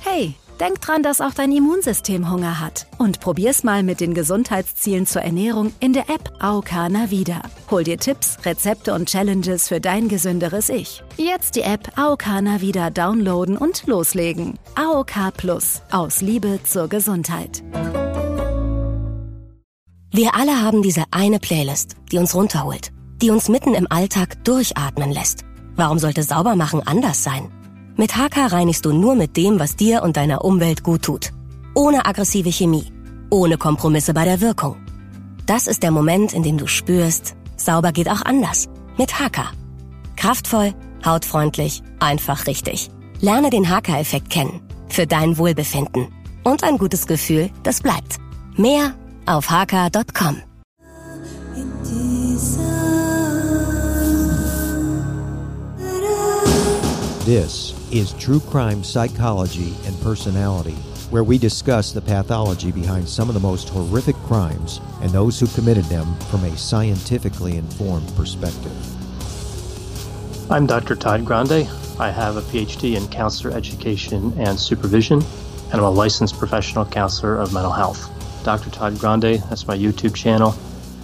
Hey, denk dran, dass auch dein Immunsystem Hunger hat. Und probier's mal mit den Gesundheitszielen zur Ernährung in der App AOK Navida. Hol dir Tipps, Rezepte und Challenges für dein gesünderes Ich. Jetzt die App AOK Navida downloaden und loslegen. AOK Plus. Aus Liebe zur Gesundheit. Wir alle haben diese eine Playlist, die uns runterholt, die uns mitten im Alltag durchatmen lässt. Warum sollte Saubermachen anders sein? Mit HK reinigst du nur mit dem, was dir und deiner Umwelt gut tut. Ohne aggressive Chemie, ohne Kompromisse bei der Wirkung. Das ist der Moment, in dem du spürst, sauber geht auch anders. Mit HK. Kraftvoll, hautfreundlich, einfach richtig. Lerne den HK-Effekt kennen. Für dein Wohlbefinden. Und ein gutes Gefühl, das bleibt. Mehr auf hk.com. This is True Crime Psychology and Personality, where we discuss the pathology behind some of the most horrific crimes and those who committed them from a scientifically informed perspective. I'm Dr. Todd Grande. I have a PhD in counselor education and supervision, and I'm a licensed professional counselor of mental health. Dr. Todd Grande, that's my YouTube channel.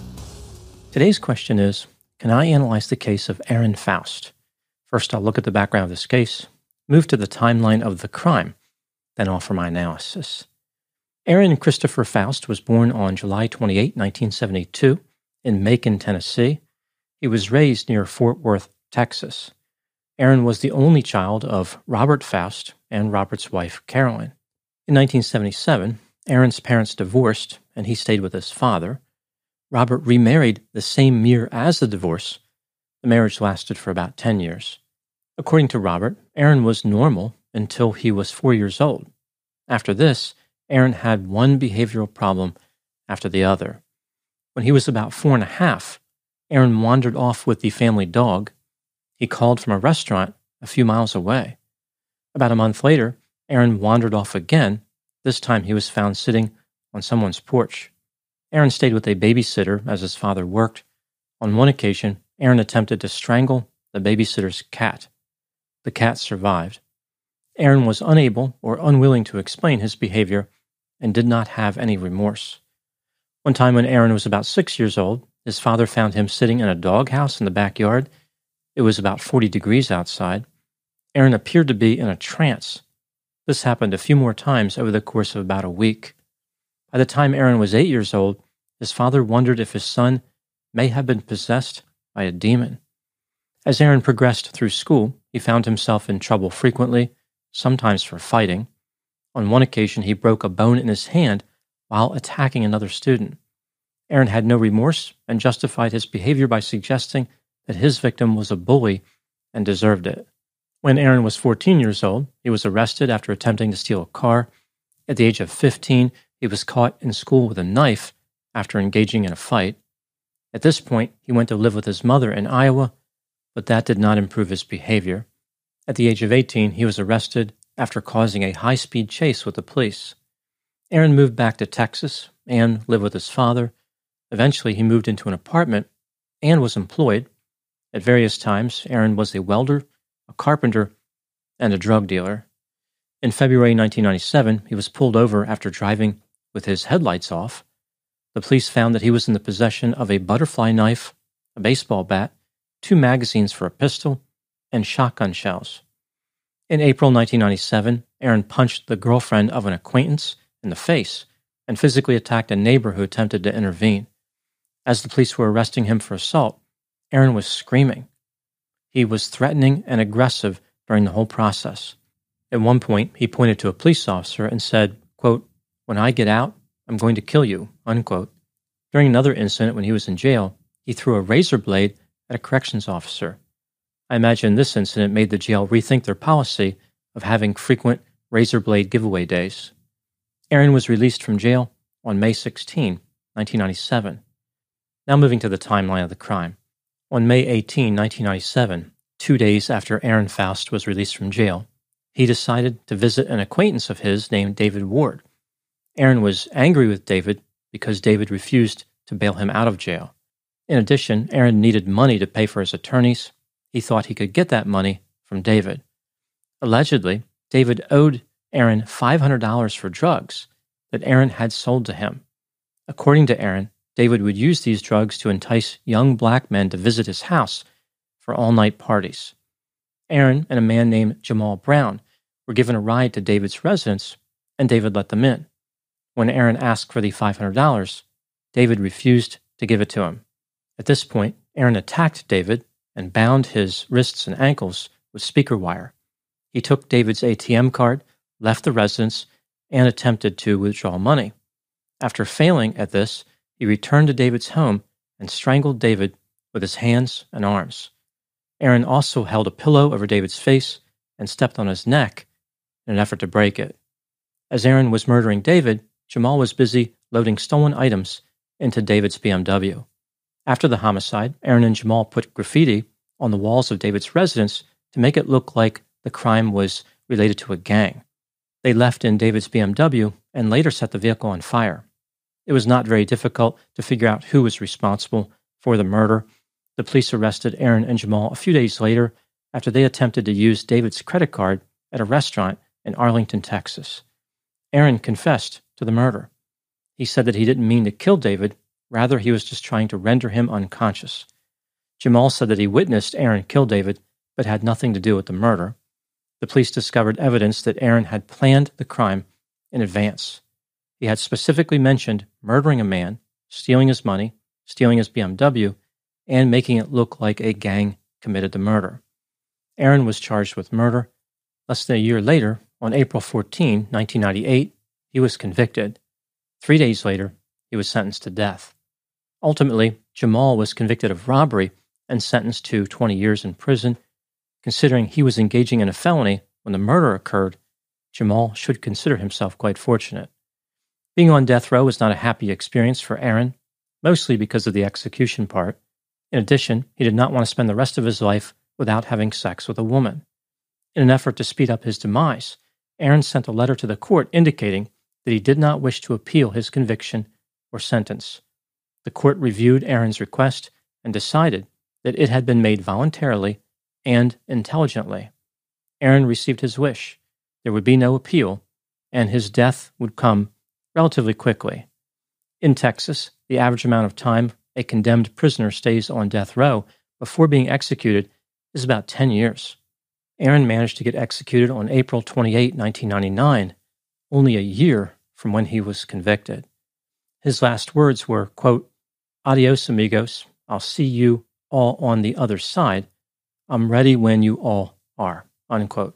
Today's question is, can I analyze the case of Aaron Faust? First, I'll look at the background of this case, move to the timeline of the crime, then offer my analysis. Aaron Christopher Faust was born on July 28, 1972, in Macon, Tennessee. He was raised near Fort Worth, Texas. Aaron was the only child of Robert Faust and Robert's wife, Carolyn. In 1977, Aaron's parents divorced, and he stayed with his father. Robert remarried the same year as the divorce. The marriage lasted for about 10 years. According to Robert, Aaron was normal until he was 4 years old. After this, Aaron had one behavioral problem after the other. When he was about 4 and a half, Aaron wandered off with the family dog. He called from a restaurant a few miles away. About a month later, Aaron wandered off again. This time he was found sitting on someone's porch. Aaron stayed with a babysitter as his father worked. On one occasion, Aaron attempted to strangle the babysitter's cat. The cat survived. Aaron was unable or unwilling to explain his behavior and did not have any remorse. One time when Aaron was about 6 years old, his father found him sitting in a doghouse in the backyard. It was about 40 degrees outside. Aaron appeared to be in a trance. This happened a few more times over the course of about a week. By the time Aaron was 8 years old, his father wondered if his son may have been possessed by a demon. As Aaron progressed through school, he found himself in trouble frequently, sometimes for fighting. On one occasion, he broke a bone in his hand while attacking another student. Aaron had no remorse and justified his behavior by suggesting that his victim was a bully and deserved it. When Aaron was 14 years old, he was arrested after attempting to steal a car. At the age of 15, he was caught in school with a knife after engaging in a fight. At this point, he went to live with his mother in Iowa, but that did not improve his behavior. At the age of 18, he was arrested after causing a high-speed chase with the police. Aaron moved back to Texas and lived with his father. Eventually, he moved into an apartment and was employed. At various times, Aaron was a welder, a carpenter, and a drug dealer. In February 1997, he was pulled over after driving with his headlights off. The police found that he was in the possession of a butterfly knife, a baseball bat, 2 magazines for a pistol, and shotgun shells. In April 1997, Aaron punched the girlfriend of an acquaintance in the face and physically attacked a neighbor who attempted to intervene. As the police were arresting him for assault, Aaron was screaming. He was threatening and aggressive during the whole process. At one point, he pointed to a police officer and said, quote, "When I get out, I'm going to kill you," unquote. During another incident when he was in jail, he threw a razor blade at a corrections officer. I imagine this incident made the jail rethink their policy of having frequent razor blade giveaway days. Aaron was released from jail on May 16, 1997. Now moving to the timeline of the crime. On May 18, 1997, 2 days after Aaron Faust was released from jail, he decided to visit an acquaintance of his named David Ward. Aaron was angry with David because David refused to bail him out of jail. In addition, Aaron needed money to pay for his attorneys. He thought he could get that money from David. Allegedly, David owed Aaron $500 for drugs that Aaron had sold to him. According to Aaron, David would use these drugs to entice young black men to visit his house for all-night parties. Aaron and a man named Jamal Brown were given a ride to David's residence, and David let them in. When Aaron asked for the $500, David refused to give it to him. At this point, Aaron attacked David and bound his wrists and ankles with speaker wire. He took David's ATM card, left the residence, and attempted to withdraw money. After failing at this, he returned to David's home and strangled David with his hands and arms. Aaron also held a pillow over David's face and stepped on his neck in an effort to break it. As Aaron was murdering David, Jamal was busy loading stolen items into David's BMW. After the homicide, Aaron and Jamal put graffiti on the walls of David's residence to make it look like the crime was related to a gang. They left in David's BMW and later set the vehicle on fire. It was not very difficult to figure out who was responsible for the murder. The police arrested Aaron and Jamal a few days later after they attempted to use David's credit card at a restaurant in Arlington, Texas. Aaron confessed to the murder. He said that he didn't mean to kill David, rather he was just trying to render him unconscious. Jamal said that he witnessed Aaron kill David, but had nothing to do with the murder. The police discovered evidence that Aaron had planned the crime in advance. He had specifically mentioned murdering a man, stealing his money, stealing his BMW, and making it look like a gang committed the murder. Aaron was charged with murder. Less than a year later, on April 14, 1998, he was convicted. 3 days later, he was sentenced to death. Ultimately, Jamal was convicted of robbery and sentenced to 20 years in prison. Considering he was engaging in a felony when the murder occurred, Jamal should consider himself quite fortunate. Being on death row was not a happy experience for Aaron, mostly because of the execution part. In addition, he did not want to spend the rest of his life without having sex with a woman. In an effort to speed up his demise, Aaron sent a letter to the court indicating that he did not wish to appeal his conviction or sentence. The court reviewed Aaron's request and decided that it had been made voluntarily and intelligently. Aaron received his wish. There would be no appeal, and his death would come relatively quickly. In Texas, the average amount of time a condemned prisoner stays on death row before being executed is about 10 years. Aaron managed to get executed on April 28, 1999, only a year from when he was convicted. His last words were, quote, "Adios, amigos. I'll see you all on the other side. I'm ready when you all are," unquote.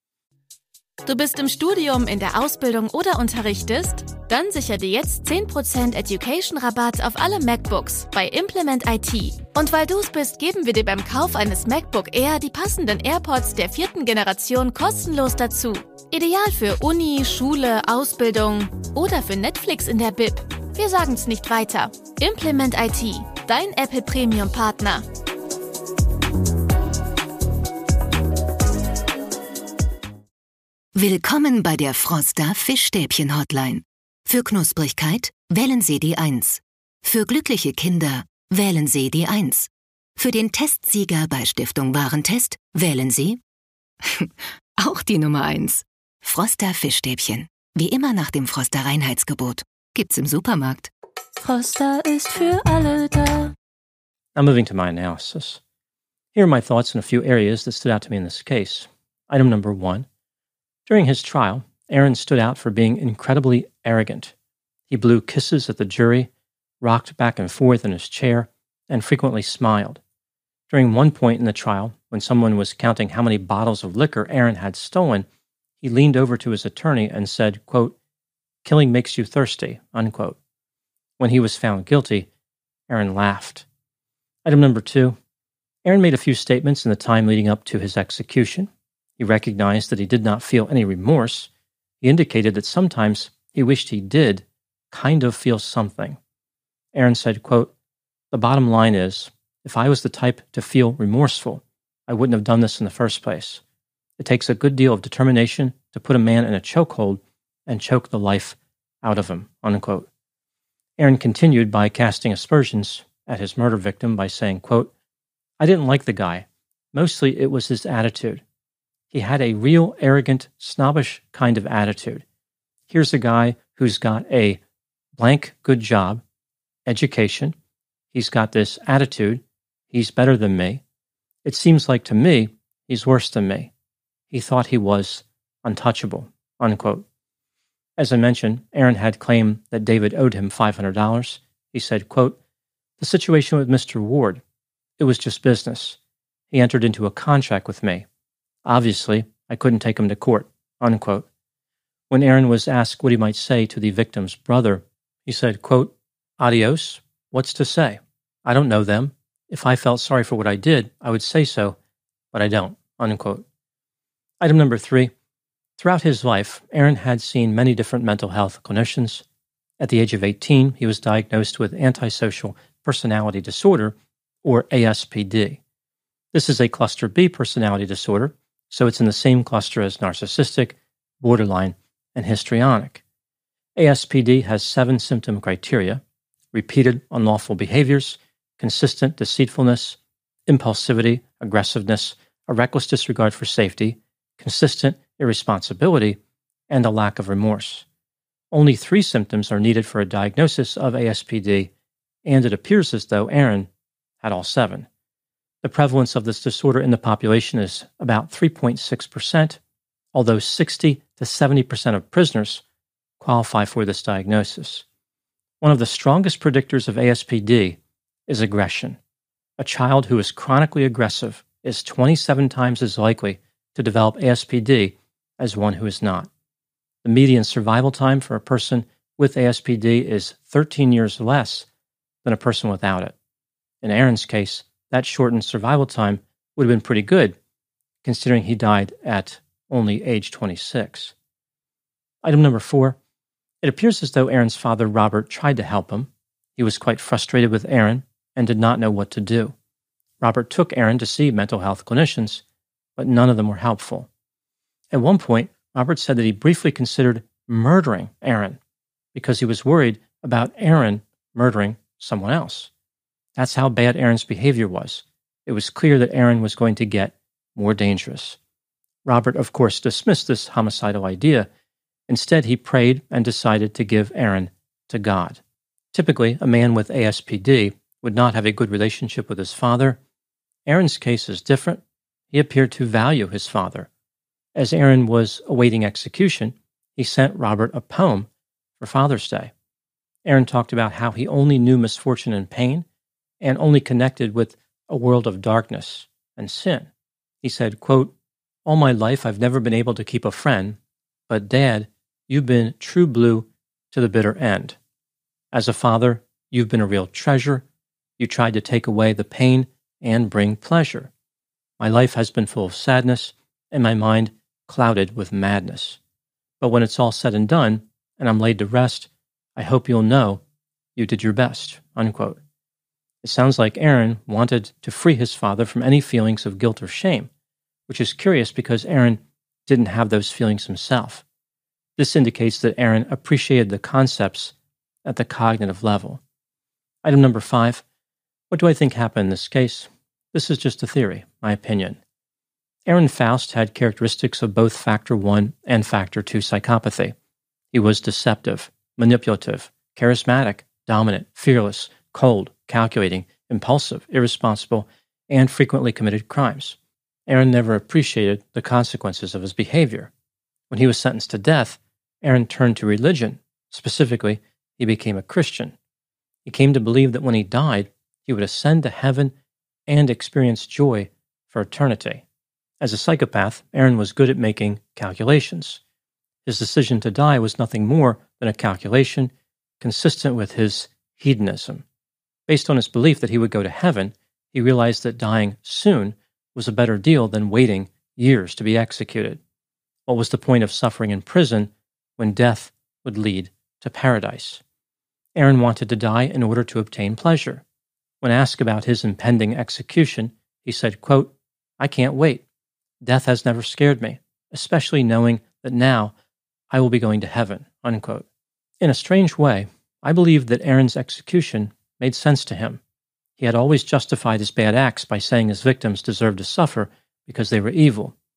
Du bist im Studium, in der Ausbildung oder unterrichtest? Dann sicher dir jetzt 10% Education-Rabatt auf alle MacBooks bei Implement IT. Und weil du's bist, geben wir dir beim Kauf eines MacBook Air die passenden AirPods der 4. Generation kostenlos dazu. Ideal für Uni, Schule, Ausbildung oder für Netflix in der Bib. Wir sagen's nicht weiter. Implement IT, dein Apple Premium-Partner. Willkommen bei der Froster Fischstäbchen-Hotline. Für Knusprigkeit wählen Sie die 1. Für glückliche Kinder wählen Sie die 1. Für den Testsieger bei Stiftung Warentest wählen Sie auch die Nummer 1. Froster Fischstäbchen. Wie immer nach dem Froster Reinheitsgebot. Gibt's im Supermarkt. Froster ist für alle da. Now moving to my analysis. Here are my thoughts in a few areas that stood out to me in this case. Item number 1. During his trial, Aaron stood out for being incredibly arrogant. He blew kisses at the jury, rocked back and forth in his chair, and frequently smiled. During one point in the trial, when someone was counting how many bottles of liquor Aaron had stolen, he leaned over to his attorney and said, quote, "Killing makes you thirsty," unquote. When he was found guilty, Aaron laughed. Item number 2. Aaron made a few statements in the time leading up to his execution. He recognized that he did not feel any remorse. He indicated that sometimes he wished he did kind of feel something. Aaron said, quote, "The bottom line is, if I was the type to feel remorseful, I wouldn't have done this in the first place. It takes a good deal of determination to put a man in a chokehold and choke the life out of him," unquote. Aaron continued by casting aspersions at his murder victim by saying, quote, "I didn't like the guy. Mostly it was his attitude. He had a real arrogant, snobbish kind of attitude. Here's a guy who's got a blank good job, education. He's got this attitude. He's better than me. It seems like to me, he's worse than me. He thought he was untouchable, unquote. As I mentioned, Aaron had claimed that David owed him $500. He said, quote, "The situation with Mr. Ward, it was just business. He entered into a contract with me. Obviously, I couldn't take him to court," unquote. When Aaron was asked what he might say to the victim's brother, he said, quote, "Adios, what's to say? I don't know them. If I felt sorry for what I did, I would say so, but I don't," unquote. Item number 3. Throughout his life, Aaron had seen many different mental health clinicians. At the age of 18, he was diagnosed with antisocial personality disorder, or ASPD. This is a cluster B personality disorder, so it's in the same cluster as narcissistic, borderline, and histrionic. ASPD has 7 symptom criteria: repeated unlawful behaviors, consistent deceitfulness, impulsivity, aggressiveness, a reckless disregard for safety, consistent irresponsibility, and a lack of remorse. Only 3 symptoms are needed for a diagnosis of ASPD, and it appears as though Aaron had all 7. The prevalence of this disorder in the population is about 3.6%, although 60 to 70% of prisoners qualify for this diagnosis. One of the strongest predictors of ASPD is aggression. A child who is chronically aggressive is 27 times as likely to develop ASPD as one who is not. The median survival time for a person with ASPD is 13 years less than a person without it. In Aaron's case, that shortened survival time would have been pretty good, considering he died at only age 26. Item number 4. It appears as though Aaron's father, Robert, tried to help him. He was quite frustrated with Aaron and did not know what to do. Robert took Aaron to see mental health clinicians, but none of them were helpful. At one point, Robert said that he briefly considered murdering Aaron because he was worried about Aaron murdering someone else. That's how bad Aaron's behavior was. It was clear that Aaron was going to get more dangerous. Robert, of course, dismissed this homicidal idea. Instead, he prayed and decided to give Aaron to God. Typically, a man with ASPD would not have a good relationship with his father. Aaron's case is different. He appeared to value his father. As Aaron was awaiting execution, he sent Robert a poem for Father's Day. Aaron talked about how he only knew misfortune and pain and only connected with a world of darkness and sin. He said, quote, "All my life I've never been able to keep a friend, but Dad, you've been true blue to the bitter end. As a father, you've been a real treasure. You tried to take away the pain and bring pleasure. My life has been full of sadness and my mind clouded with madness. But when it's all said and done and I'm laid to rest, I hope you'll know you did your best," unquote. It sounds like Aaron wanted to free his father from any feelings of guilt or shame, which is curious because Aaron didn't have those feelings himself. This indicates that Aaron appreciated the concepts at the cognitive level. Item number 5. What do I think happened in this case? This is just a theory, my opinion. Aaron Faust had characteristics of both Factor 1 and Factor 2 psychopathy. He was deceptive, manipulative, charismatic, dominant, fearless, cold, calculating, impulsive, irresponsible, and frequently committed crimes. Aaron never appreciated the consequences of his behavior. When he was sentenced to death, Aaron turned to religion. Specifically, he became a Christian. He came to believe that when he died, he would ascend to heaven and experience joy for eternity. As a psychopath, Aaron was good at making calculations. His decision to die was nothing more than a calculation consistent with his hedonism. Based on his belief that he would go to heaven, he realized that dying soon was a better deal than waiting years to be executed. What was the point of suffering in prison when death would lead to paradise? Aaron wanted to die in order to obtain pleasure. When asked about his impending execution, he said, quote, "I can't wait. Death has never scared me, especially knowing that now I will be going to heaven," unquote. In a strange way, I believe that Aaron's execution made sense to him. He had always justified his bad acts by saying his victims deserved to suffer because they were evil.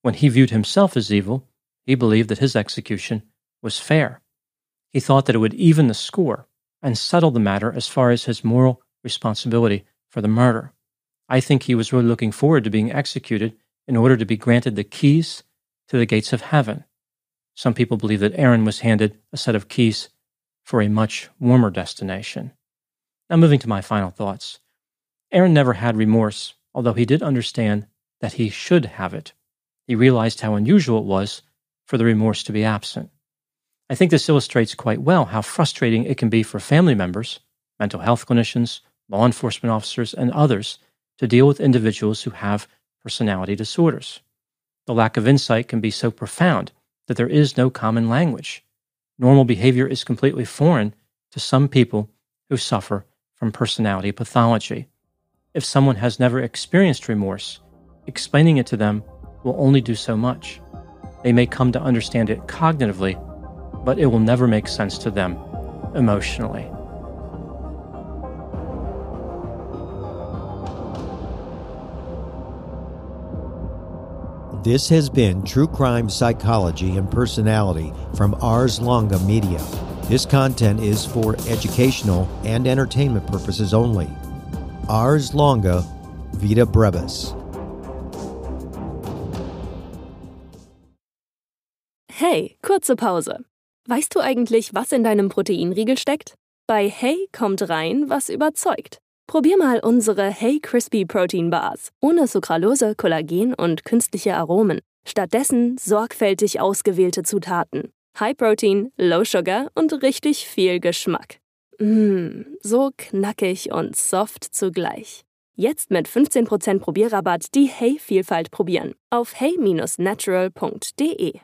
When he viewed himself as evil, he believed that his execution was fair. He thought that it would even the score and settle the matter as far as his moral responsibility for the murder. I think he was really looking forward to being executed in order to be granted the keys to the gates of heaven. Some people believe that Aaron was handed a set of keys for a much warmer destination. Now moving to my final thoughts. Aaron never had remorse, although he did understand that he should have it. He realized how unusual it was for the remorse to be absent. I think this illustrates quite well how frustrating it can be for family members, mental health clinicians, law enforcement officers, and others to deal with individuals who have personality disorders. The lack of insight can be so profound that there is no common language. Normal behavior is completely foreign to some people who suffer from personality pathology. If someone has never experienced remorse, explaining it to them will only do so much. They may come to understand it cognitively, but it will never make sense to them emotionally. This has been True Crime Psychology and Personality from Ars Longa Media. This content is for educational and entertainment purposes only. Ars Longa, Vita Brevis. Hey, kurze Pause. Weißt du eigentlich, was in deinem Proteinriegel steckt? Bei Hey kommt rein, was überzeugt. Probier mal unsere Hey Crispy Protein Bars. Ohne Sucralose, Kollagen und künstliche Aromen. Stattdessen sorgfältig ausgewählte Zutaten. High Protein, Low Sugar und richtig viel Geschmack. So knackig und soft zugleich. Jetzt mit 15% Probierrabatt die Hey-Vielfalt probieren. Auf hey-natural.de.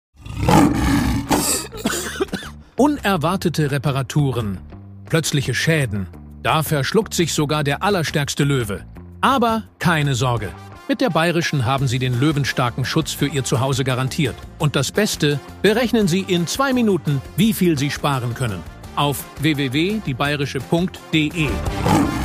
Unerwartete Reparaturen, plötzliche Schäden. Da verschluckt sich sogar der allerstärkste Löwe. Aber keine Sorge. Mit der Bayerischen haben Sie den löwenstarken Schutz für Ihr Zuhause garantiert. Und das Beste, berechnen Sie in 2 Minuten, wie viel Sie sparen können. Auf www.diebayerische.de.